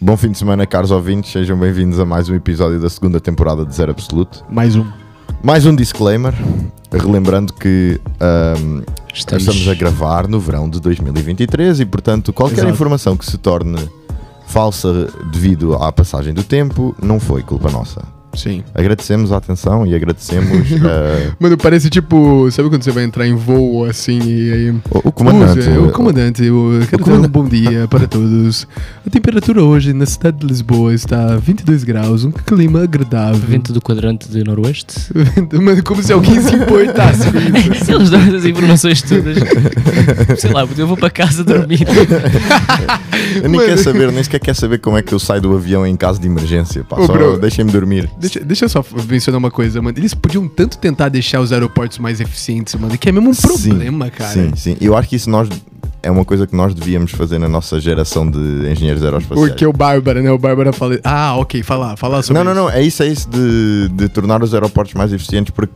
Bom fim de semana, caros ouvintes, sejam bem-vindos a mais um episódio da segunda temporada de Zero Absoluto. Mais um disclaimer, relembrando que estamos a gravar no verão de 2023 e, portanto, qualquer informação que se torne falsa devido à passagem do tempo não foi culpa nossa. Sim. Agradecemos a atenção e agradecemos Mano, parece tipo, sabe quando você vai entrar em voo assim e aí... O comandante. Eu quero dar um bom dia para todos. A temperatura hoje na cidade de Lisboa está 22 graus, um clima agradável. Vento do quadrante de noroeste. Mano, como se alguém se importasse com isso. Eles dão as informações todas. Sei lá, eu vou para casa dormir. Eu nem sequer quer saber como é que eu saio do avião em caso de emergência, pá. Só deixem-me dormir. Deixa eu só mencionar uma coisa, mano. Eles podiam tanto tentar deixar os aeroportos mais eficientes, mano, que é mesmo um problema, cara. Sim. Eu acho que isso é uma coisa que nós devíamos fazer na nossa geração de engenheiros aeroespaciais. Porque o Bárbara, né? O Bárbara fala... Ah, ok, fala sobre isso. Não, é isso de tornar os aeroportos mais eficientes, porque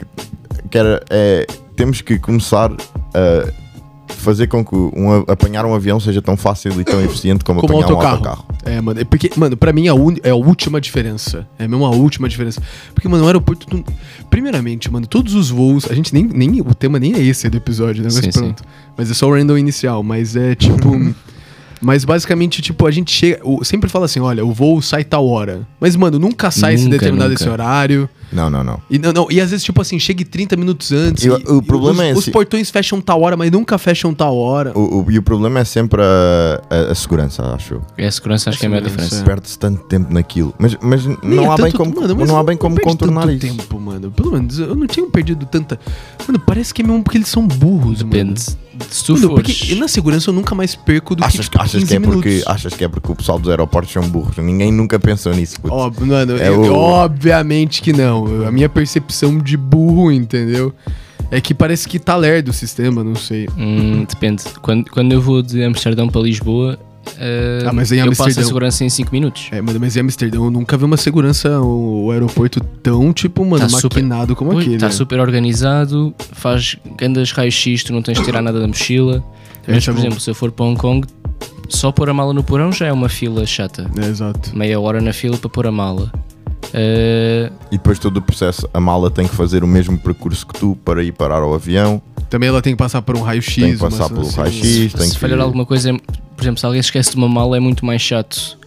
temos que começar a fazer com que apanhar um avião seja tão fácil e tão eficiente como apanhar um autocarro. É, mano, porque, mano, pra mim é a última diferença. É mesmo a última diferença. Porque, mano, o aeroporto... Primeiramente, mano, todos os voos... A gente nem o tema nem é esse do episódio, né? Mas pronto. Mas é só o random inicial. Mas é tipo... Mas basicamente, tipo, a gente chega... Sempre fala assim, olha, o voo sai tal hora. Mas, mano, nunca sai esse determinado esse horário. Não. E às vezes, tipo assim, chega 30 minutos antes. O problema é os portões fecham tal hora, mas nunca fecham tal hora. E o problema é sempre a segurança, acho eu. É a segurança, acho que é a maior diferença. Perde-se tanto tempo naquilo. Mas não há bem como contornar isso. Tempo, mano. Pelo menos eu não tinha perdido tanta... Mano, parece que é mesmo porque eles são burros, Depende. Mano. Se tu fores... Porque na segurança eu nunca mais perco do que 15 minutos. Achas que é porque o pessoal dos aeroportos são burros? Ninguém nunca pensou nisso. Obviamente que não. A minha percepção de burro, entendeu? É que parece que tá lerdo o sistema, não sei. Depende. Quando eu vou de Amsterdão para Lisboa, mas em eu Amsterdão... passo a segurança em 5 minutos. Mas em Amsterdão eu nunca vi uma segurança, o aeroporto tão, tipo, mano, maquinado como aquele. Está super organizado, faz grandes raios-x, tu não tens de tirar nada da mochila. Mas, por exemplo, se eu for para Hong Kong, só pôr a mala no porão já é uma fila chata. Exato. Meia hora na fila para pôr a mala. E depois todo o processo, a mala tem que fazer o mesmo percurso que tu para ir parar ao avião. Também ela tem que passar por um raio-x. Tem que passar pelo raio-x. Se falhar alguma coisa, por exemplo, se alguém se esquece de uma mala, é muito mais chato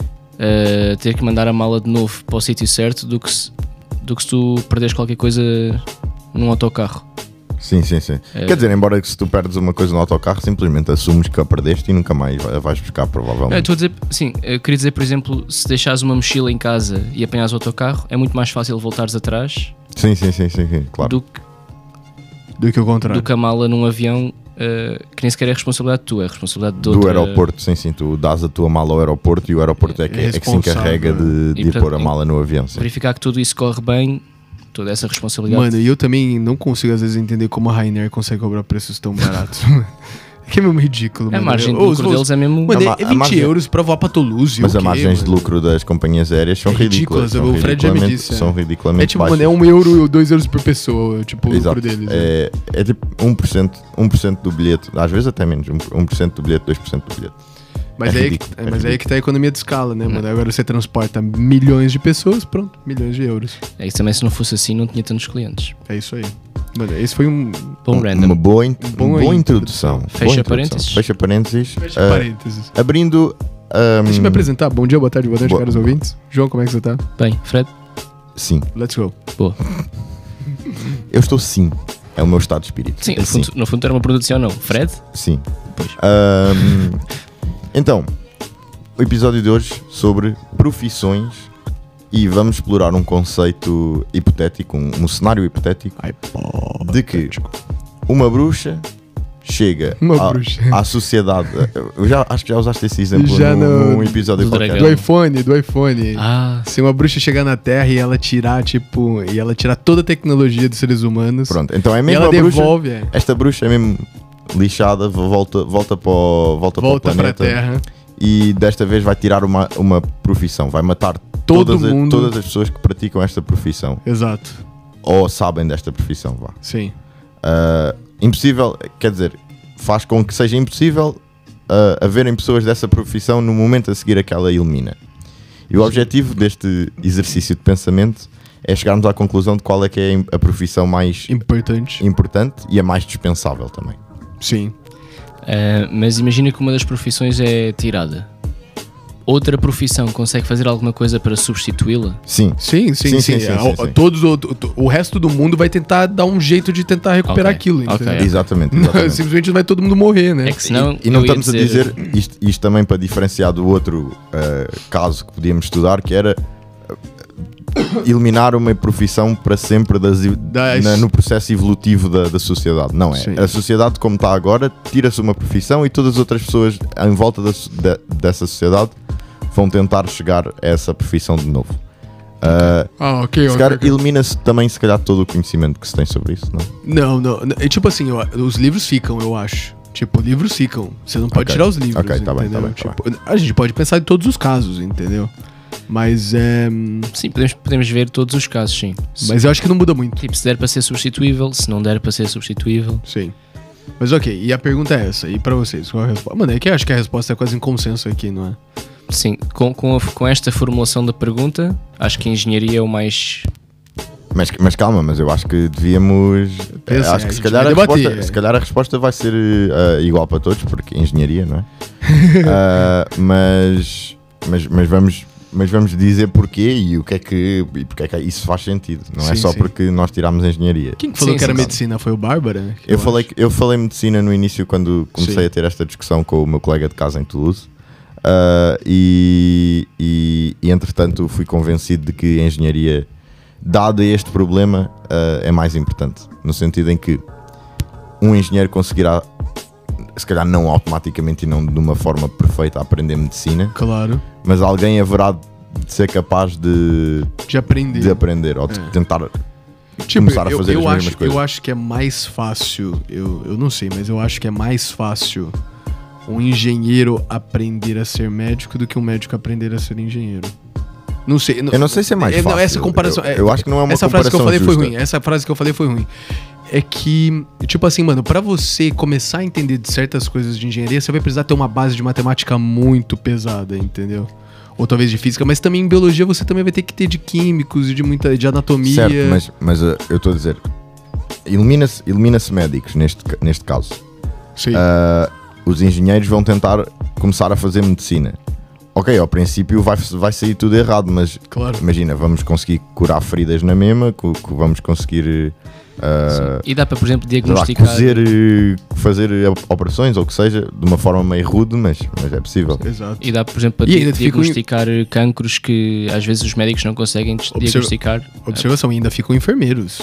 ter que mandar a mala de novo para o sítio certo do que se tu perderes qualquer coisa num autocarro. Sim. Quer dizer, embora que se tu perdes uma coisa no autocarro, simplesmente assumes que a perdeste e nunca mais a vais buscar, provavelmente. Estou a dizer, sim, eu queria dizer, por exemplo, se deixares uma mochila em casa e apanhares o autocarro, é muito mais fácil voltares atrás. Sim, claro. Do que o contrário. Do que a mala num avião, que nem sequer é responsabilidade tua, é responsabilidade do aeroporto. Sim, tu dás a tua mala ao aeroporto e o aeroporto é que se encarrega de ir pôr a mala no avião. Sim. Verificar que tudo isso corre bem. Toda essa responsabilidade. Mano, e eu também não consigo às vezes entender como a Ryanair consegue cobrar preços tão baratos. Que é mesmo ridículo, mano. A margem de lucro deles é mesmo... Mano, é 20 euros pra voar pra Toulouse. Mas as margens de lucro das companhias aéreas são ridículas. O Fred já me disse. São ridiculamente baixas. Mano, é 1 euro ou 2 euros por pessoa, tipo, o lucro deles. É tipo 1% do bilhete, às vezes até menos, 1% do bilhete, 2% do bilhete. Mas aí que tá a economia de escala, né, mano? Agora você transporta milhões de pessoas, pronto, milhões de euros. É isso também, se não fosse assim, não tinha tantos clientes. É isso aí. Mano, esse foi uma boa introdução. Fecha parênteses. Abrindo... Deixa eu me apresentar. Bom dia, boa tarde, caros ouvintes. João, como é que você tá? Bem, Fred? Sim. Let's go. Boa. Eu estou sim. É o meu estado de espírito. Sim, no fundo era uma produção, não? Fred? Sim. Pois. Então, o episódio de hoje sobre profissões e vamos explorar um conceito hipotético, um cenário hipotético de que uma bruxa chega à sociedade. Eu acho que já usaste esse exemplo num episódio qualquer. Do iPhone. Se uma bruxa chegar na Terra e ela tirar, toda a tecnologia dos seres humanos. Pronto, então é mesmo ela a bruxa. Devolve. Esta bruxa é mesmo lixada, volta para o planeta. Para a Terra. E desta vez vai tirar uma profissão, vai matar todas as pessoas que praticam esta profissão. Exato. Ou sabem desta profissão, vá. Sim. Impossível, quer dizer, faz com que seja impossível haverem pessoas dessa profissão no momento a seguir a que ela elimina. E o objetivo deste exercício de pensamento é chegarmos à conclusão de qual é que é a profissão mais importante e a mais dispensável também. Sim. Mas imagina que uma das profissões é tirada. Outra profissão consegue fazer alguma coisa para substituí-la? Sim. O resto do mundo vai tentar dar um jeito de tentar recuperar aquilo. Exatamente. Simplesmente vai todo mundo morrer, né? É que senão e não estamos a dizer isto também para diferenciar do outro caso que podíamos estudar, que era eliminar uma profissão para sempre no processo evolutivo da sociedade. Não é. Sim. A sociedade como está agora, tira-se uma profissão e todas as outras pessoas em volta dessa sociedade vão tentar chegar a essa profissão de novo. Elimina-se também, se calhar, todo o conhecimento que se tem sobre isso, não? Não. Tipo assim, os livros ficam, eu acho. Tipo, livros ficam. Você não pode tirar os livros, tá bem. A gente pode pensar em todos os casos, entendeu? Mas é... Sim, podemos ver todos os casos, sim. Mas eu acho que não muda muito. Tipo, se der para ser substituível, se não der para ser substituível. Sim. Mas ok, e a pergunta é essa, e pra vocês, qual é a resposta? Mano, é que eu acho que a resposta é quase em consenso aqui, não é? Sim, com esta formulação da pergunta, acho que a engenharia é o mais... Mas calma, mas eu acho que devíamos... acho que se calhar a resposta vai ser igual para todos, porque engenharia, não é? Mas vamos dizer porquê e porque é que isso faz sentido. Não é só porque nós tirámos engenharia. Quem falou que era medicina? Foi o Bárbara? Eu falei medicina no início quando comecei a ter esta discussão com o meu colega de casa em Toulouse. E entretanto fui convencido de que a engenharia, dado este problema, é mais importante. No sentido em que um engenheiro conseguirá, se calhar não automaticamente e não de uma forma perfeita, aprender medicina. Claro. Mas alguém haverá de ser capaz de aprender ou de tentar começar a fazer as mesmas coisas. Eu acho que é mais fácil, eu não sei, mas eu acho que é mais fácil um engenheiro aprender a ser médico do que um médico aprender a ser engenheiro. Não sei. Eu não sei se é mais fácil. Essa comparação, eu acho que não é uma essa comparação frase que eu falei justa. foi ruim. Essa frase que eu falei foi ruim. É que, tipo assim, mano, pra você começar a entender de certas coisas de engenharia, você vai precisar ter uma base de matemática muito pesada, entendeu? Ou talvez de física, mas também em biologia você também vai ter que ter de químicos e de anatomia. Certo, mas eu estou a dizer, elimina-se médicos neste caso. Sim. Os engenheiros vão tentar começar a fazer medicina. Ok, ao princípio vai sair tudo errado, mas claro. Imagina, vamos conseguir curar feridas na mesma, vamos conseguir... e dá para, por exemplo, diagnosticar... fazer operações, ou o que seja, de uma forma meio rude, mas é possível. Exato. E dá, por exemplo, para diagnosticar cancros que às vezes os médicos não conseguem diagnosticar. Observação, ainda ficam enfermeiros.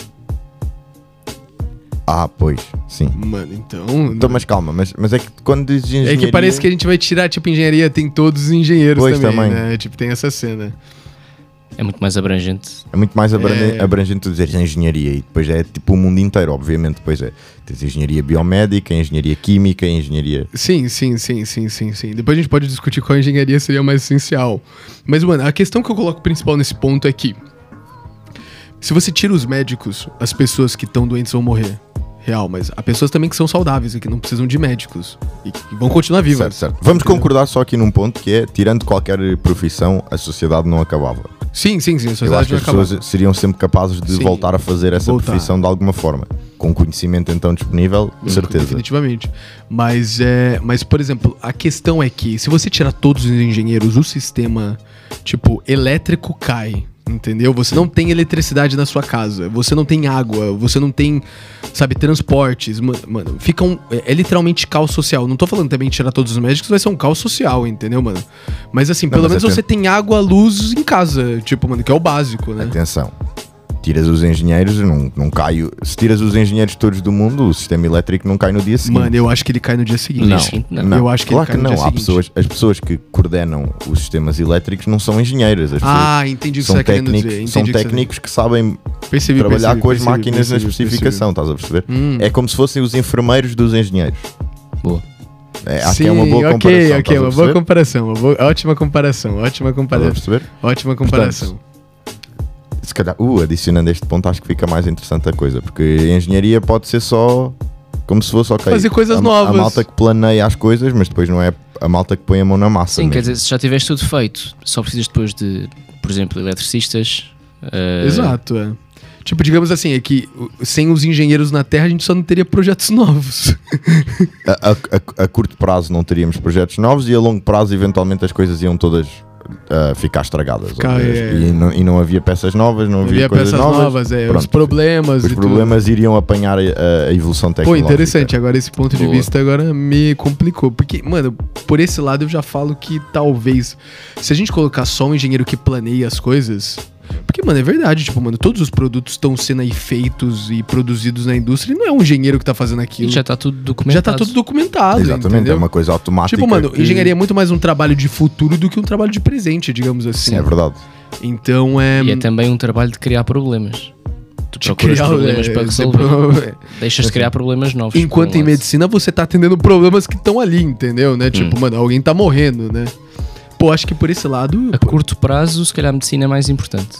Pois, sim. Mano, então, mas calma, mas é que quando dizes engenharia... É que parece que a gente vai tirar, tipo, engenharia tem todos os engenheiros também, né? Tipo, tem essa cena. É muito mais abrangente. É muito mais abrangente tu dizeres engenharia e depois é tipo o mundo inteiro, obviamente. Depois tens engenharia biomédica, engenharia química, engenharia... Sim. Depois a gente pode discutir qual engenharia seria mais essencial. Mas, mano, a questão que eu coloco principal nesse ponto é que se você tira os médicos, as pessoas que estão doentes vão morrer. Real, mas há pessoas também que são saudáveis e que não precisam de médicos e que vão continuar vivas. Certo. Vamos concordar só aqui num ponto que é, tirando qualquer profissão, a sociedade não acabava. Sim, a sociedade eu acho que as pessoas seriam sempre capazes de voltar a fazer essa profissão de alguma forma. Com conhecimento então disponível, de certeza. Definitivamente. Mas, por exemplo, a questão é que se você tirar todos os engenheiros, o sistema, tipo, elétrico cai. Entendeu? Você não tem eletricidade na sua casa, você não tem água, você não tem, sabe, transportes. Mano, fica é literalmente caos social. Não tô falando também de tirar todos os médicos, vai ser um caos social, entendeu, mano? Mas assim, pelo menos você tem água, luz em casa, tipo, mano, que é o básico, né? Atenção. Tiras os engenheiros, não cai. Se tiras os engenheiros todos do mundo, o sistema elétrico não cai no dia seguinte. Mano, eu acho que ele cai no dia seguinte. Não. Eu acho que claro ele cai no dia seguinte. As pessoas que coordenam os sistemas elétricos não são engenheiras. Entendi o que você está querendo dizer. São técnicos que sabem trabalhar com as máquinas na especificação, estás a perceber? É como se fossem os enfermeiros dos engenheiros. Boa. Acho que é uma boa comparação. Ok, uma boa comparação. Ótima comparação. Estás a perceber? Ótima comparação. Portanto, se calhar, adicionando este ponto, acho que fica mais interessante a coisa, porque a engenharia pode ser só como se fosse, ok, fazer coisas a novas. malta que planeia as coisas, mas depois não é a malta que põe a mão na massa. Sim, mesmo. quer dizer, se já tiveste tudo feito, só precisas depois de, por exemplo, eletricistas. Exato, é. Tipo, digamos assim, é que sem os engenheiros na Terra a gente só não teria projetos novos. A curto prazo não teríamos projetos novos e a longo prazo eventualmente as coisas iam todas ficar estragadas. E não havia peças novas, não havia coisas peças novas. Os problemas. Os problemas iriam apanhar a evolução tecnológica. Pô, interessante. Agora esse ponto de vista agora me complicou. Porque, mano, por esse lado eu já falo que talvez, se a gente colocar só um engenheiro que planeia as coisas... Porque, mano, é verdade, tipo, mano, todos os produtos estão sendo aí feitos e produzidos na indústria e não é um engenheiro que tá fazendo aquilo. E já tá tudo documentado. Já tá tudo documentado, exatamente, entendeu? é uma coisa automática. Tipo, mano, engenharia é muito mais um trabalho de futuro do que um trabalho de presente, digamos assim. Sim, é verdade. Então é... E é também um trabalho de criar problemas. Tu procuras criar, problemas para resolver. Deixas de criar problemas novos. Enquanto em medicina você tá atendendo problemas que estão ali, entendeu, né? Tipo, mano, alguém tá morrendo, né? Pô, acho que por esse lado... A curto prazo, se calhar a medicina é mais importante.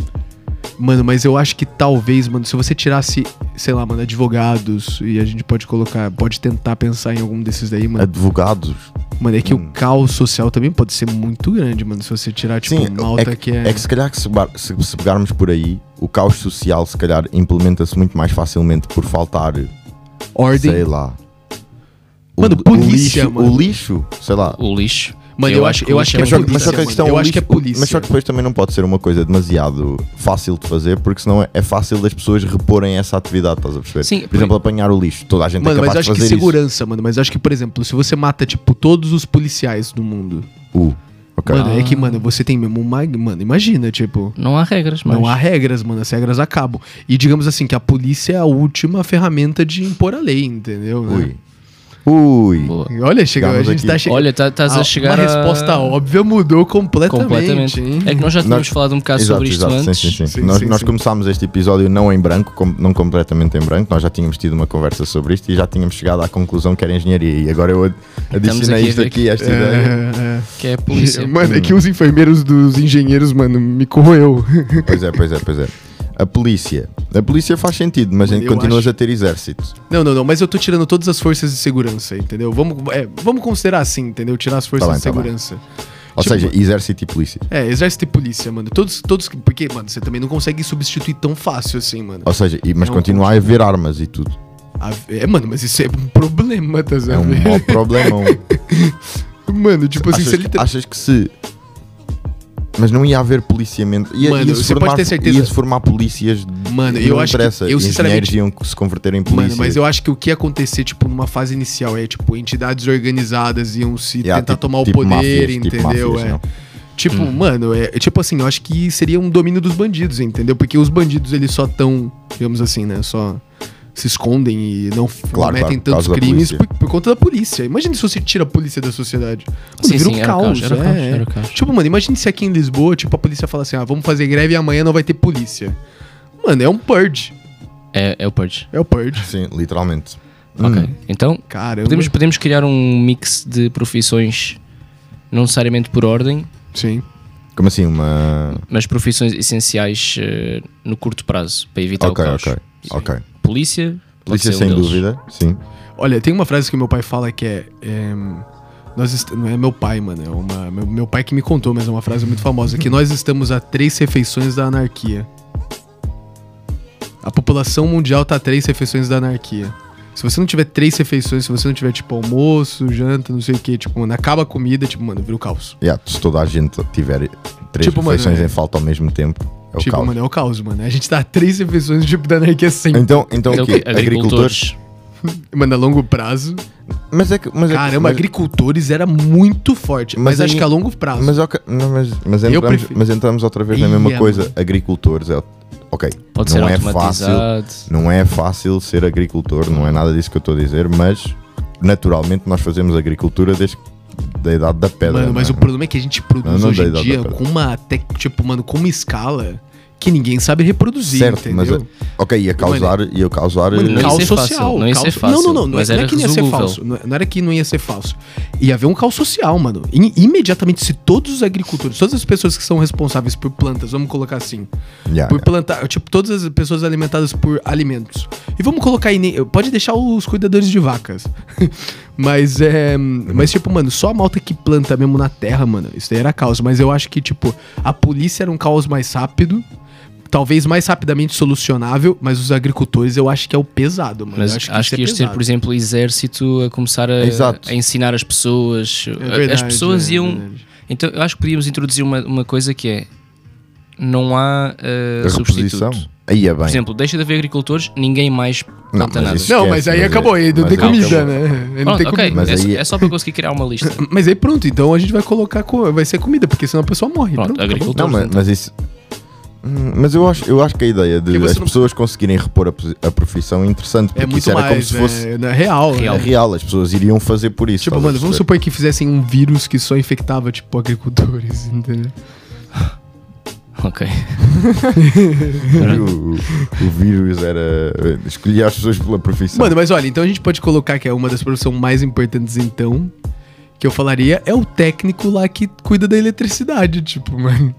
Mano, mas eu acho que talvez, mano, se você tirasse, sei lá, mano, advogados, e a gente pode tentar pensar em algum desses daí, mano. Advogados? Mano, é que o caos social também pode ser muito grande, mano, se você tirar, tipo, sim, malta que é... É que se calhar que se pegarmos por aí, o caos social se calhar implementa-se muito mais facilmente por faltar... Ordem. Sei lá. Mano, polícia, mano. O lixo, sei lá. O lixo. Mano, eu acho que é polícia, mas só que a questão, eu acho que é polícia. Mas só que depois também não pode ser uma coisa demasiado fácil de fazer, porque senão é fácil das pessoas reporem essa atividade, estás a perceber? Sim, por exemplo, apanhar o lixo, toda a gente mano, é capaz de fazer isso. Mas acho que segurança, mano, mas acho que, por exemplo, se você mata, tipo, todos os policiais do mundo... Okay. Mano, é que, mano, você tem mesmo uma... Mano, imagina, tipo... Não há regras, mas... Não há regras, mano, as regras acabam. E digamos assim, que a polícia é a última ferramenta de impor a lei, entendeu? Né? Ui. Olha, a gente tá chegando. Olha, estás a chegar uma resposta óbvia mudou completamente. É que nós já tínhamos falado um bocado sobre isto antes. Sim. Nós começámos este episódio não em branco, não completamente em branco. Nós já tínhamos tido uma conversa sobre isto e já tínhamos chegado à conclusão que era engenharia. E agora eu adicionei isto aqui, esta ideia. Que é a polícia. Mano, é que os enfermeiros dos engenheiros, mano, me corroeu. Pois é. A polícia faz sentido, mas continuas a ter exército. Não, mas eu tô tirando todas as forças de segurança, entendeu? Vamos considerar assim, entendeu? Tirar as forças de segurança. Ou seja, exército e polícia. Exército e polícia, mano. Todos, porque, mano, você também não consegue substituir tão fácil assim, mano. Ou seja, mas continua a haver armas e tudo. Mano, mas isso é um problema, tá vendo? É um mau problemão. Mano, tipo assim, achas que se... Mas não ia haver policiamento. Mano, você pode ter certeza. Ia-se formar polícias. Mano, eu acho interessa. que... Engenheiros iam se converter em polícia. Mano, mas eu acho que o que ia acontecer, tipo, numa fase inicial é, tipo, entidades organizadas iam se tentar tomar o poder, máfias, entendeu? Máfias, tipo, mano, tipo assim, eu acho que seria um domínio dos bandidos, entendeu? Porque os bandidos, eles só tão, digamos assim, né, só se escondem e não cometem tantos crimes por conta da polícia. Imagina se você tira a polícia da sociedade. Mano, vira um caos. Era caos. Tipo, mano, imagina se aqui em Lisboa, tipo, a polícia fala assim, vamos fazer greve e amanhã não vai ter polícia. Mano, é um purge. É o purge. É o purge. Sim, literalmente. Ok, então podemos criar um mix de profissões, não necessariamente por ordem. Sim. Como assim, mas profissões essenciais no curto prazo, para evitar o caos. Ok. Polícia sem dúvida, sim. Olha, tem uma frase que meu pai fala que não é meu pai, mano, meu pai que me contou, mas é uma frase muito famosa, que nós estamos a 3 refeições da anarquia. A população mundial tá a 3 refeições da anarquia. Se você não tiver 3 refeições, se você não tiver, tipo, almoço, janta, não sei o que, tipo, mano, acaba a comida, tipo, mano, vira o caos. Se toda a gente tiver 3 refeições em falta ao mesmo tempo, é o caos. Mano, é o caos, mano. A gente tá a 3 refeições, tipo, da anarquia sempre. Então o quê? Agricultores? Mano, a longo prazo. Caramba, agricultores era muito forte. Mas acho que a longo prazo. Mas entramos outra vez na mesma coisa. Mano. Agricultores pode ser automatizado. Não é fácil ser agricultor, não é nada disso que eu estou a dizer, mas naturalmente nós fazemos agricultura desde da idade da pedra. Mano, mas o problema é que a gente produz hoje em dia com uma com uma escala que ninguém sabe reproduzir, certo, entendeu? Mas ia causar caos social. Não ia ser fácil. Não é que não ia ser falso. Não era que não ia ser falso. Ia haver um caos social, mano. Imediatamente, se todos os agricultores, todas as pessoas que são responsáveis por plantas, vamos colocar assim, por plantar, tipo, todas as pessoas alimentadas por alimentos, E vamos colocar aí, pode deixar os cuidadores de vacas. Mas tipo, mano, só a malta que planta mesmo na terra, mano, isso daí era caos. Mas eu acho que, tipo, a polícia era um caos mais rápido, talvez mais rapidamente solucionável, mas os agricultores eu acho que é o pesado, mano. Mas acho que ias ter, por exemplo, o exército a começar a ensinar as pessoas. Verdade, as pessoas iam... Então eu acho que podíamos introduzir uma coisa que é: não há substituto. Aí é bem. Por exemplo, deixa de haver agricultores, ninguém mais planta nada. Não, mas aí acabou, aí não tem comida, né? Aí não tem comida. Mas é só para conseguir criar uma lista. Mas aí pronto, então a gente vai colocar, vai ser comida, porque senão a pessoa morre. Pronto, agricultores. Não, mas isso... Mas eu acho que a ideia de as pessoas conseguirem repor a profissão é interessante, porque muito isso era mais, como se fosse real. É real, as pessoas iriam fazer por isso. Tipo, mano, vamos supor que fizessem um vírus que só infectava, tipo, agricultores, entendeu? Ok. o vírus era... escolher as pessoas pela profissão. Mano, mas olha, então a gente pode colocar que é uma das profissões mais importantes, então, que eu falaria, é o técnico lá que cuida da eletricidade, tipo, mano.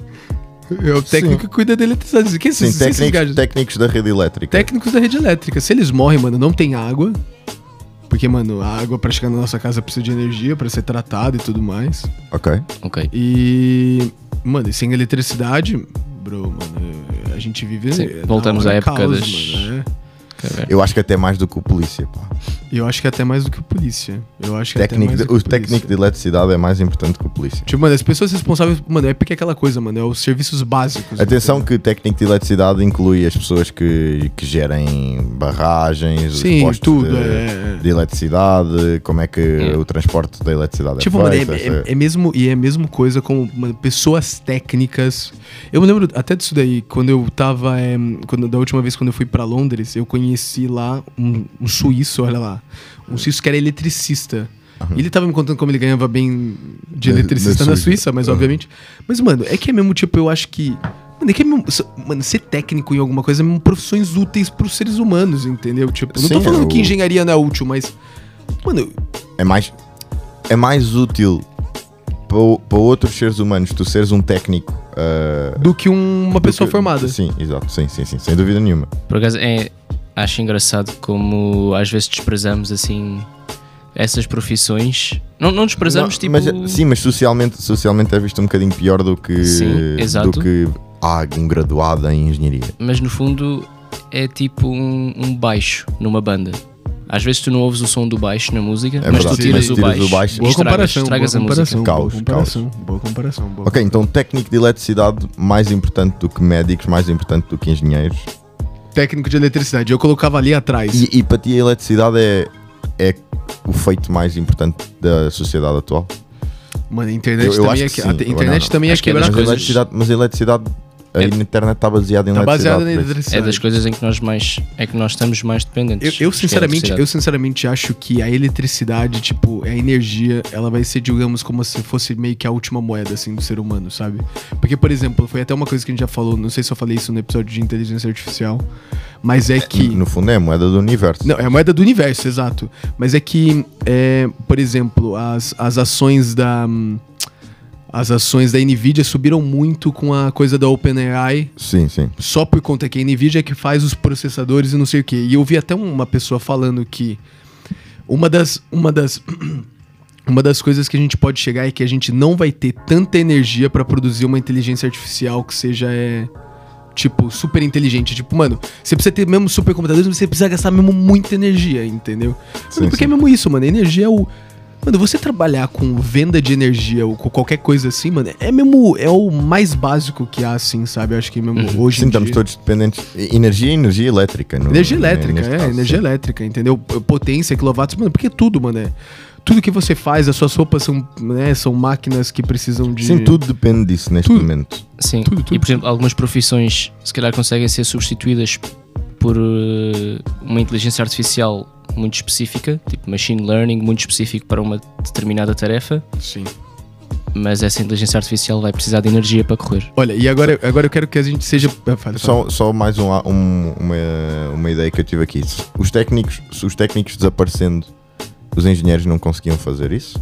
É o técnico que cuida da eletricidade. Que Sim, técnicos da rede elétrica. Técnicos da rede elétrica. Se eles morrem, mano, não tem água. Porque, mano, a água pra chegar na nossa casa precisa de energia pra ser tratada e tudo mais. Ok. E... mano, e sem eletricidade, bro, mano, a gente vive... Sim, voltamos à época caos, das... mano, Eu acho que até mais do que o polícia, pá. Eu acho que até mais do que o polícia. Eu acho que o técnico de eletricidade é mais importante que o polícia. Tipo, mano, as pessoas responsáveis... Mano, é porque é aquela coisa, mano, é os serviços básicos. Atenção, entendeu? Que o técnico de eletricidade inclui as pessoas que gerem barragens, sim, os postos tudo, de eletricidade, como é que o transporte da eletricidade tipo, é feito. Mano, é mesmo coisa como, mano, pessoas técnicas. Eu me lembro até disso daí, quando eu tava... da última vez quando eu fui pra Londres, eu conheci lá um suíço, olha lá. Um suíço que era eletricista. Uhum. Ele tava me contando como ele ganhava bem de eletricista na Suíça, mas obviamente... Mas, mano, é que é mesmo, tipo, eu acho que... Mano, é que é mesmo... Mano, ser técnico em alguma coisa é mesmo profissões úteis pros seres humanos, entendeu? Tipo, não tô falando que engenharia não é útil, mas... Mano... É mais útil para outros seres humanos tu seres um técnico... do que uma pessoa formada. Sim, exato. Sim, sem dúvida nenhuma. Por acaso, acho engraçado como às vezes desprezamos assim essas profissões. Não desprezamos, tipo... Mas socialmente é visto um bocadinho pior do que... Sim, exato. Do que um graduado em engenharia. Mas no fundo é tipo um baixo numa banda. Às vezes tu não ouves o som do baixo na música, mas tu tiras o baixo e estragas a música. Boa comparação. Ok, então técnico de eletricidade mais importante do que médicos, mais importante do que engenheiros. Técnico de eletricidade, eu colocava ali atrás. E para ti a eletricidade é o feito mais importante da sociedade atual? Mano, a internet também é quebrar as coisas. Mas a eletricidade... A internet está baseada em eletricidade. É das coisas em que nós estamos mais dependentes. Eu sinceramente acho que a eletricidade, tipo, a energia, ela vai ser, digamos, como se fosse meio que a última moeda, assim, do ser humano, sabe? Porque, por exemplo, foi até uma coisa que a gente já falou, não sei se eu falei isso no episódio de inteligência artificial, mas é que... No fundo é a moeda do universo. Não, é a moeda do universo, exato. Mas é que, por exemplo, as ações da Nvidia subiram muito com a coisa da OpenAI. Sim. Só por conta que a Nvidia é que faz os processadores e não sei o quê. E eu vi até uma pessoa falando que uma das coisas que a gente pode chegar é que a gente não vai ter tanta energia pra produzir uma inteligência artificial que seja, tipo, super inteligente. Tipo, mano, você precisa ter mesmo supercomputadores, mas você precisa gastar mesmo muita energia, entendeu? Porque é mesmo isso, mano. A energia é o... Mano, você trabalhar com venda de energia ou com qualquer coisa assim, mano, é o mais básico que há, assim, sabe? Eu acho que mesmo hoje em dia... estamos todos dependentes... Energia elétrica. Energia elétrica, entendeu? Potência, quilowatts, mano, porque tudo, mano, tudo que você faz, as suas roupas são máquinas que precisam de... Sim, tudo depende disso neste momento. Sim, tudo. E por exemplo, algumas profissões se calhar conseguem ser substituídas por uma inteligência artificial muito específica, tipo machine learning, muito específico para uma determinada tarefa. Sim. Mas essa inteligência artificial vai precisar de energia para correr. Olha, e agora eu quero que a gente seja... Só mais uma ideia que eu tive aqui. Se os técnicos desaparecendo, os engenheiros não conseguiam fazer isso?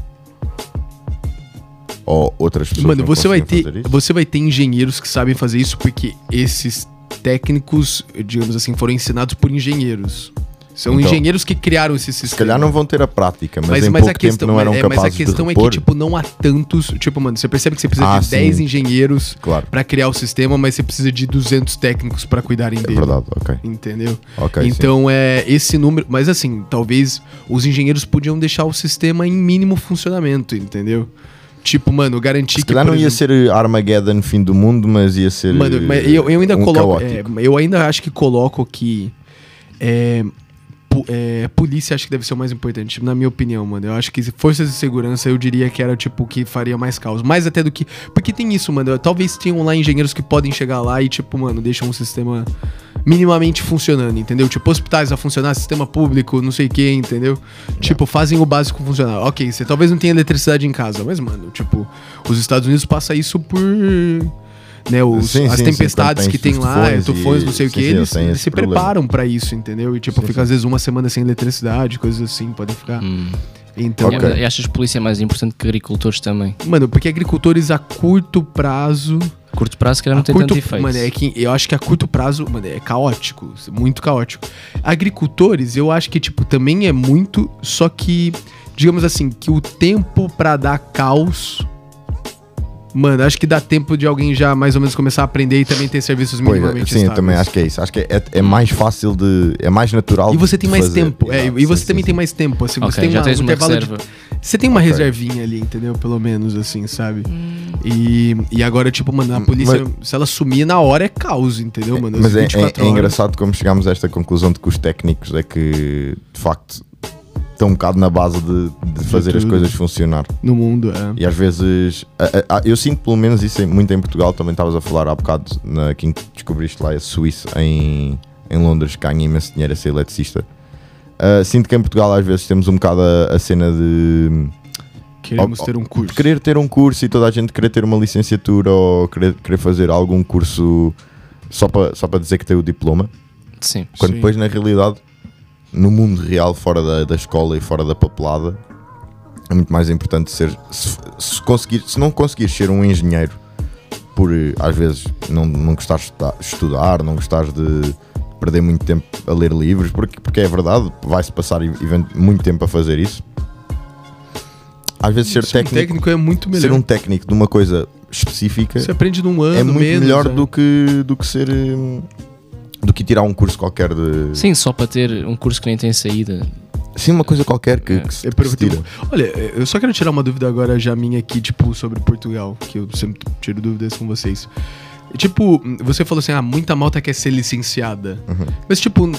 Ou outras pessoas? Mano, você vai ter engenheiros que sabem fazer isso, porque esses técnicos, digamos assim, foram ensinados por engenheiros. São então, engenheiros que criaram esse sistema. Se calhar não vão ter a prática, mas em pouco tempo não eram capazes de Mas a questão é que, tipo, não há tantos... Tipo, mano, você percebe que você precisa de 10 engenheiros pra criar o sistema, mas você precisa de 200 técnicos pra cuidarem dele. É verdade, ok. Entendeu? Okay, então, esse número... Mas assim, talvez os engenheiros podiam deixar o sistema em mínimo funcionamento, entendeu? Tipo, mano, garantir que... Se calhar não ia ser Armageddon, fim do mundo, mas ia ser... Mano, mas eu ainda coloco... eu ainda acho que coloco que... polícia acho que deve ser o mais importante, na minha opinião, mano. Eu acho que forças de segurança eu diria que era tipo o que faria mais caos. Mais até do que. Porque tem isso, mano. Talvez tenham lá engenheiros que podem chegar lá e, tipo, mano, deixam um sistema minimamente funcionando, entendeu? Tipo, hospitais a funcionar, sistema público, não sei o que, entendeu? Tipo, fazem o básico funcionar. Ok, você talvez não tenha eletricidade em casa, mas, mano, tipo, os Estados Unidos passa isso por. Né, as tempestades que tem lá, tufões, não sei o que, eles se preparam pra isso, entendeu? E tipo, fica às vezes uma semana sem eletricidade, coisas assim, podem ficar. Então, E achas que a polícia é mais importante que agricultores também? Mano, porque agricultores a curto prazo... Curto prazo, que não tem tanto efeito. Mano, é que eu acho que a curto prazo, mano, é caótico, muito caótico. Agricultores, eu acho que, tipo, também é muito, só que, digamos assim, que o tempo pra dar caos... Mano, acho que dá tempo de alguém já mais ou menos começar a aprender e também ter serviços minimamente estáveis. Sim, eu também acho que é isso. Acho que é mais fácil de... É mais natural. E você tem mais fazer. tempo. E você também tem mais tempo. Assim, você tem já tens uma reserva. Você tem uma reservinha ali, entendeu? Pelo menos, assim, sabe? E agora, tipo, mano, a polícia, se ela sumir na hora, é caos, entendeu, mano? Mas é engraçado como chegámos a esta conclusão de que os técnicos é que, de facto... estão um bocado na base de fazer as coisas funcionar no mundo, E às vezes eu sinto pelo menos isso muito em Portugal. Também estavas a falar há bocado quem descobriste lá a Suíça em Londres, que ganha imenso dinheiro a ser eletricista. Sinto que em Portugal às vezes temos um bocado a cena de queremos ter um curso, querer ter um curso e toda a gente querer ter uma licenciatura ou querer fazer algum curso só para dizer que tem o diploma. Sim. Quando depois na realidade, no mundo real, fora da escola e fora da papelada, é muito mais importante ser... Se não conseguires ser um engenheiro por, às vezes, não gostares de estudar, não gostares de perder muito tempo a ler livros, porque é verdade, vai-se passar muito tempo a fazer isso. Às vezes ser técnico é muito melhor. Ser um técnico de uma coisa específica... Você aprende num ano, é muito menos, melhor do que ser... do que tirar um curso qualquer de... Sim, só para ter um curso que nem tem saída. Sim, uma coisa qualquer que se tira. Olha, eu só quero tirar uma dúvida agora já minha aqui, tipo, sobre Portugal, que eu sempre tiro dúvidas com vocês. Tipo, você falou assim, muita malta quer ser licenciada. Mas, tipo,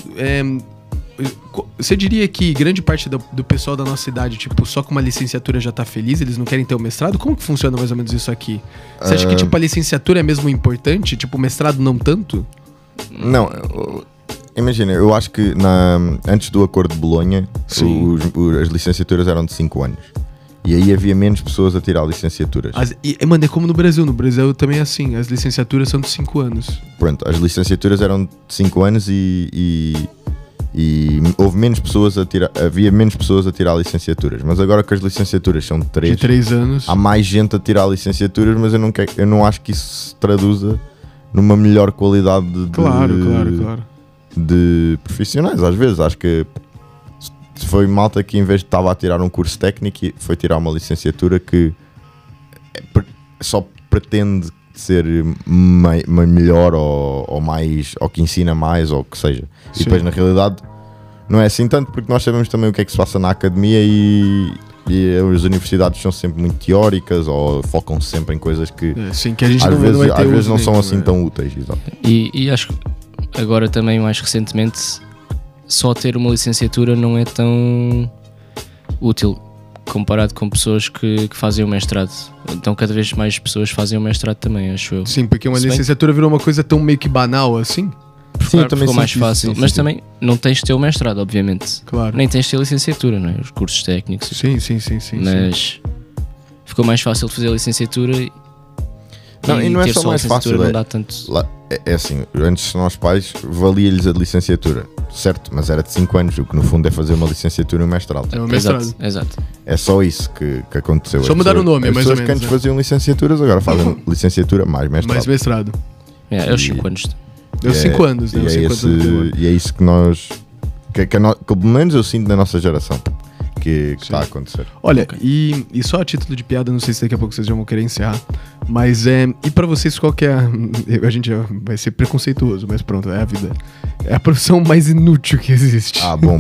você diria que grande parte do pessoal da nossa idade, tipo, só com uma licenciatura já tá feliz? Eles não querem ter o mestrado? Como que funciona mais ou menos isso aqui? Você acha que, tipo, a licenciatura é mesmo importante? Tipo, o mestrado não tanto? Não, imagina, eu acho que antes do Acordo de Bolonha as licenciaturas eram de 5 anos. E aí havia menos pessoas a tirar licenciaturas. Mano, é como no Brasil. No Brasil também é assim, as licenciaturas são de 5 anos. Pronto, as licenciaturas eram de 5 anos e houve menos pessoas havia menos pessoas a tirar licenciaturas. Mas agora que as licenciaturas são de 3 anos, há mais gente a tirar licenciaturas, mas eu não acho que isso se traduza numa melhor qualidade de profissionais. Às vezes acho que se foi malta que em vez de estava a tirar um curso técnico, foi tirar uma licenciatura que só pretende ser melhor ou mais, ou que ensina mais, ou o que seja. E depois na realidade não é assim tanto, porque nós sabemos também o que é que se passa na academia e as universidades são sempre muito teóricas ou focam sempre em coisas que, que a gente às vezes não são assim tão úteis. Exato. E acho que agora também, mais recentemente, só ter uma licenciatura não é tão útil comparado com pessoas que fazem o mestrado. Então cada vez mais pessoas fazem o mestrado também, acho eu. Sim, porque uma licenciatura virou uma coisa tão meio que banal assim. Sim, também ficou mais fácil, mas também não tens de ter o mestrado, obviamente. Claro. Nem tens de ter licenciatura, não é? Os cursos técnicos. Sim. Mas ficou mais fácil de fazer a licenciatura e não é ter só mais fácil. Não dá tanto. É assim, antes os nossos pais valia-lhes a licenciatura, certo? Mas era de 5 anos, o que no fundo é fazer uma licenciatura e um mestrado. É um mestrado. Exato. É só isso que aconteceu. Só mudar o nome, mais ou menos. As pessoas que antes faziam licenciaturas agora fazem licenciatura mais mestrado. Mais mestrado. É os 5 anos. Deu 5 anos, né? E é isso que nós... Que pelo menos eu sinto na nossa geração que está a acontecer. Olha, e só a título de piada, não sei se daqui a pouco vocês já vão querer encerrar, mas e pra vocês qual que é a gente vai ser preconceituoso, mas pronto, é a vida. É a profissão mais inútil que existe. Bom.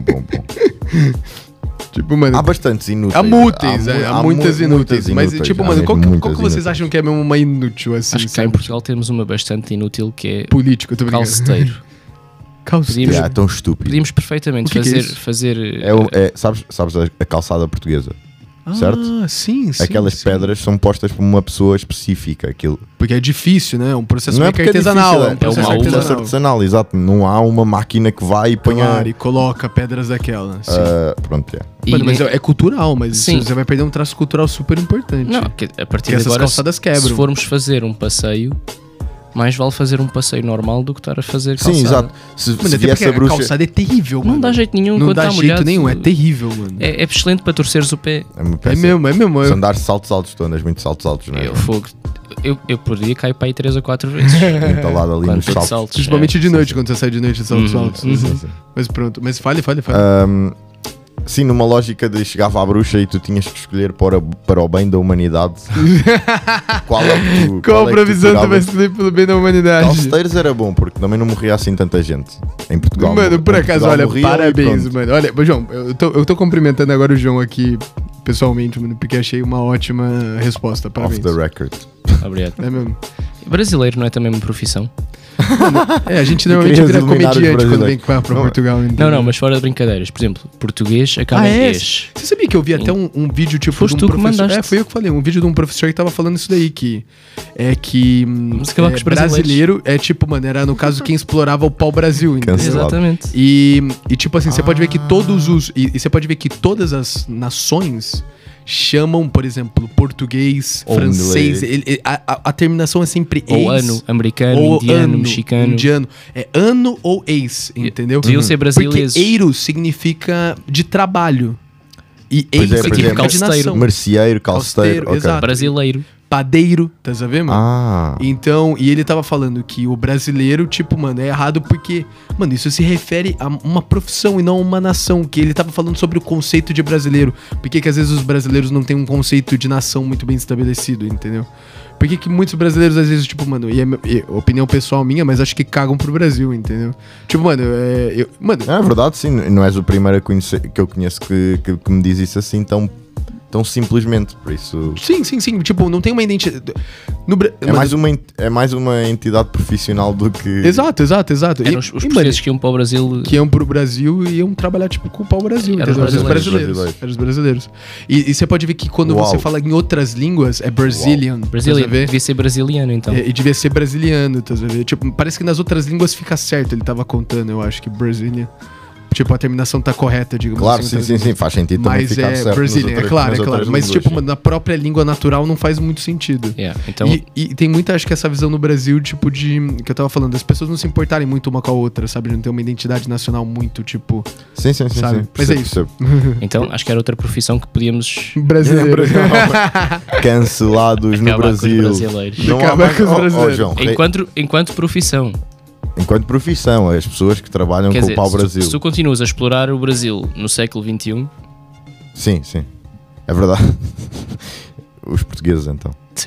Tipo, mano, há bastantes inúteis. Há muitas inúteis. Mas, tipo, mano, qual que vocês acham que é mesmo uma inútil, assim? Acho que cá em Portugal temos uma bastante inútil que é... Político, eu tô brincando. Calceteiro. É tão estúpido. Podíamos perfeitamente fazer sabes a calçada portuguesa, certo? Sim. Aquelas pedras são postas por uma pessoa específica. Aquilo. Porque é difícil, né? É um processo meio porque artesanal. É um processo artesanal, exato. Não há uma máquina que vai e põe e coloca pedras daquelas. Pronto, Mano, mas é cultural, mas você vai perder um traço cultural super importante. Não, a partir de essas agora, calçadas quebram. Se formos fazer um passeio, mais vale fazer um passeio normal do que estar a fazer calçada. Sim, exato. Se viesse a bruxa... A calçada é terrível, mano. Não dá jeito nenhum. Não dá jeito nenhum, é terrível, mano. É excelente para torceres o pé. É mesmo. Se andares saltos altos, tu andas muito saltos altos, não é? Eu por dia caio para aí 3 ou 4 vezes. Entalado ali nos saltos. Principalmente de noite, quando você sai de noite de saltos altos. Mas pronto, mas fale. Sim, numa lógica de chegava à bruxa e tu tinhas que escolher para o bem da humanidade. Qual a previsão tu vai escolher pelo bem da humanidade? Calceteiros era bom, porque também não morria assim tanta gente em Portugal. Mano, por acaso, olha, parabéns, mano. Olha, João, eu tô cumprimentando agora o João aqui pessoalmente, mano, porque achei uma ótima resposta. Parabéns. Off the record. Obrigado. É mesmo. Brasileiro não é também uma profissão? Mano, a gente normalmente vira comediante quando vem para Portugal. Não, mas fora de brincadeiras. Por exemplo, português acaba em ex. Você sabia que eu vi até um vídeo tipo Foste de um tu que professor? mandaste. Foi eu que falei, um vídeo de um professor que tava falando isso daí, que Vamos acabar com os brasileiro é tipo, mano, era no caso quem explorava o pau-brasil. Exatamente. E tipo assim, você pode ver que você pode ver que todas as nações chamam, por exemplo, português, francês, a terminação é sempre ex. Ou ano, americano, mexicano. Indiano. É ano ou ex, entendeu? Deviam ser brasileiros. Porque eiro significa de trabalho. E ex significa de nação. Merceeiro, calceteiro. Exato. Brasileiro. Padeiro, tá sabendo, mano? Então, e ele tava falando que o brasileiro, tipo, mano, é errado porque, mano, isso se refere a uma profissão e não a uma nação. Que ele tava falando sobre o conceito de brasileiro. Por que às vezes os brasileiros não têm um conceito de nação muito bem estabelecido, entendeu? Por que muitos brasileiros, às vezes, tipo, mano, opinião pessoal minha, mas acho que cagam pro Brasil, entendeu? Tipo, mano, é verdade, sim. Não és o primeiro a conhecer, que eu conheço que me diz isso assim tão simplesmente, por isso... Sim. Tipo, não tem uma identidade... É mais uma entidade profissional do que... Exato. Eram os portugueses que iam para o Brasil... Que iam pro Brasil e iam trabalhar, tipo, com o pau-brasil. Eram os brasileiros. E você pode ver que quando você fala em outras línguas, é Brazilian. Brazilian, devia ser brasiliano, então. E devia ser brasiliano, tá vendo? Tipo, parece que nas outras línguas fica certo, ele tava contando, eu acho que Brazilian... Tipo, a terminação tá correta, digamos claro, assim. Claro, sim, faz sentido também ficar certo. Brazilian, é claro. Mas, tipo, mano, na própria língua natural não faz muito sentido. Então... E tem muita, acho que essa visão no Brasil, tipo, que eu tava falando, as pessoas não se importarem muito uma com a outra, sabe? Não ter uma identidade nacional muito, tipo... Sim. Mas é isso. Então, acho que era outra profissão que podíamos... Brasileiro. Cancelados no Brasil. Acabar com os brasileiros. João, enquanto profissão. Enquanto profissão, as pessoas que trabalham com o pau-brasil. Se tu continuas a explorar o Brasil no século XXI... Sim, é verdade. Os portugueses, então. Sim.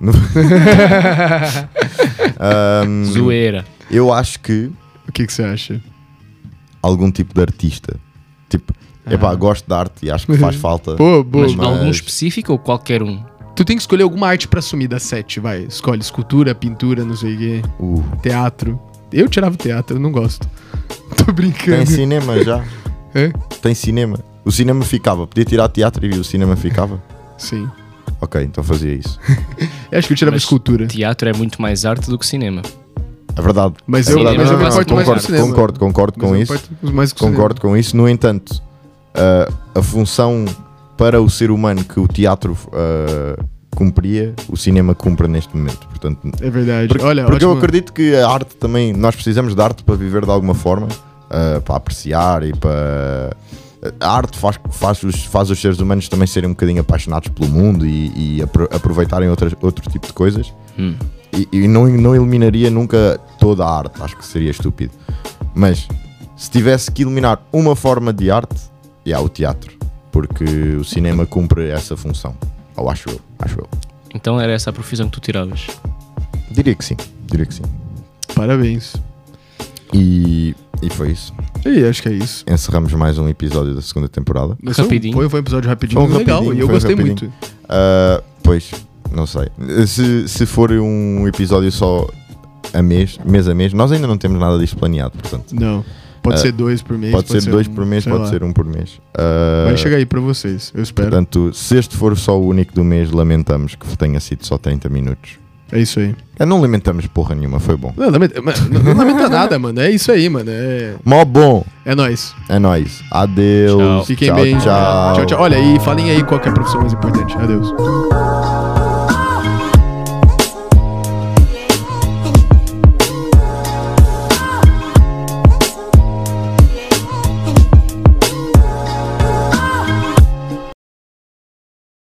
Zoeira. Eu acho que... O que você acha? Algum tipo de artista. Tipo, gosto de arte e acho que faz falta. Mas algum específico ou qualquer um? Tu tem que escolher alguma arte pra assumir das 7, vai. Escolhe escultura, pintura, não sei o quê. Teatro. Eu tirava o teatro, eu não gosto. Tô brincando. Tem cinema já? É? Tem cinema. O cinema ficava. Podia tirar teatro e o cinema ficava? Sim. Ok, então fazia isso. Eu acho que eu tirava escultura. Teatro é muito mais arte do que cinema. É verdade. Mas eu me importo mais com o cinema. Concordo com isso. Concordo com isso. No entanto, a função para o ser humano que o teatro cumpria, o cinema cumpre neste momento. Portanto, é verdade. Porque eu acredito que a arte também, nós precisamos de arte para viver de alguma forma, para apreciar e para... A arte faz os seres humanos também serem um bocadinho apaixonados pelo mundo e aproveitarem outro tipo de coisas. E não eliminaria nunca toda a arte, acho que seria estúpido. Mas se tivesse que eliminar uma forma de arte, o teatro, porque o cinema cumpre essa função. Ou acho eu. Então era essa a profissão que tu tiravas? Diria que sim. Parabéns. E foi isso. E acho que é isso. Encerramos mais um episódio da segunda temporada. Rapidinho. Foi um episódio rapidinho, legal, e eu gostei muito. Pois, não sei. Se for um episódio só mês a mês, nós ainda não temos nada disto planeado, portanto. Não. Pode ser 2 por mês. Pode ser 2 por mês, pode ser 1 por mês. Vai chegar aí para vocês, eu espero. Portanto, se este for só o único do mês, lamentamos que tenha sido só 30 minutos. É isso aí. Não lamentamos porra nenhuma, foi bom. Não lamenta nada, mano. É isso aí, mano. Mó bom. É nóis. Adeus. Tchau. Fiquem bem. Tchau. Olha, e falem aí qual que é a profissão mais importante. Adeus.